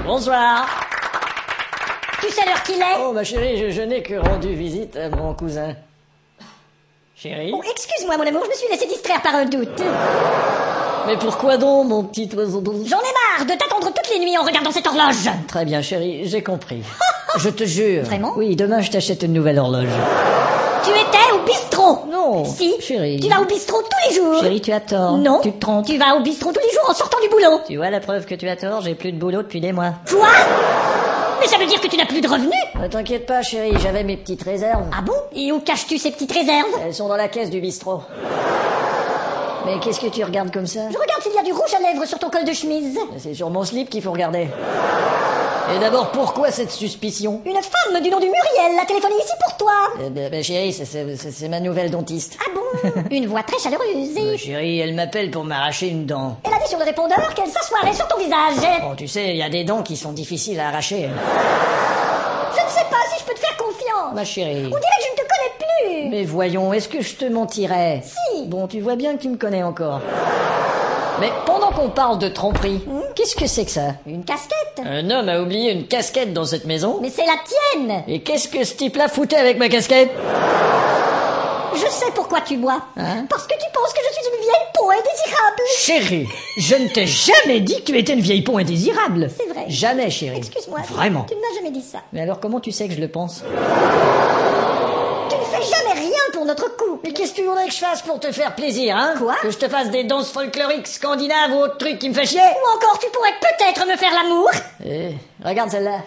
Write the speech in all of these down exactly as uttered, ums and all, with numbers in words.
Bonsoir. Tu sais l'heure qu'il est? Oh, ma chérie, je, je n'ai que rendu visite à mon cousin. Chérie? Oh, excuse-moi, mon amour, je me suis laissé distraire par un doute. Mais pourquoi donc, mon petit oiseau doux? J'en ai marre de t'attendre toutes les nuits en regardant cette horloge. Très bien, chérie, j'ai compris. Je te jure. Vraiment? Oui, demain, je t'achète une nouvelle horloge. Tu étais au bistrot? Non. Si. Chérie. Tu vas au bistrot tous les jours? Chérie, tu as tort. Non. Tu te trompes. Tu vas au bistrot tous les jours en sortant du boulot. Tu vois la preuve que tu as tort, j'ai plus de boulot depuis des mois. Quoi? Mais ça veut dire que tu n'as plus de revenus? Ne t'inquiète pas, chérie, j'avais mes petites réserves. Ah bon? Et où caches-tu ces petites réserves? Elles sont dans la caisse du bistrot. Mais qu'est-ce que tu regardes comme ça? Je regarde s'il y a du rouge à lèvres sur ton col de chemise. C'est sur mon slip qu'il faut regarder. Et d'abord, pourquoi cette suspicion? Une femme du nom de Muriel a téléphoné ici pour toi. Eh ben, ben, chérie, c'est- c'est c'est ma nouvelle dentiste. Ah bon? Une voix très chaleureuse. Euh, chérie, elle m'appelle pour m'arracher une dent. Elle a dit sur le répondeur qu'elle s'assoirait sur ton visage. Oh, tu sais, il y a des dents qui sont difficiles à arracher. Je ne sais pas si je peux te faire confiance. Ma chérie. On dirait que je ne te connais plus. Mais voyons, est-ce que je te mentirais? Si. Bon, tu vois bien que tu me connais encore. Mais pendant qu'on parle de tromperie, qu'est-ce que c'est que ça? Une casquette. Un homme a oublié une casquette dans cette maison? Mais c'est la tienne. Et qu'est-ce que ce type-là foutait avec ma casquette? Je sais pourquoi tu bois. Hein? Parce que tu penses que je suis une vieille peau indésirable. Chérie, je ne t'ai jamais dit que tu étais une vieille peau indésirable. C'est vrai. Jamais, chérie. Excuse-moi. Vraiment. Tu ne m'as jamais dit ça. Mais alors comment tu sais que je le pense? Tu ne fais jamais rien pour notre couple. Mais qu'est-ce que tu voudrais que je fasse pour te faire plaisir, hein? Quoi? Que je te fasse des danses folkloriques scandinaves ou autre truc qui me fait chier? Ou encore, tu pourrais peut-être me faire l'amour. Eh, regarde celle-là.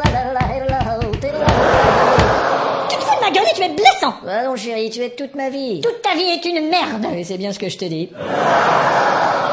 Tu te fous de ma gueule et tu es blessant. Ah non, chérie, tu es toute ma vie. Toute ta vie est une merde. Oui, c'est bien ce que je te dis.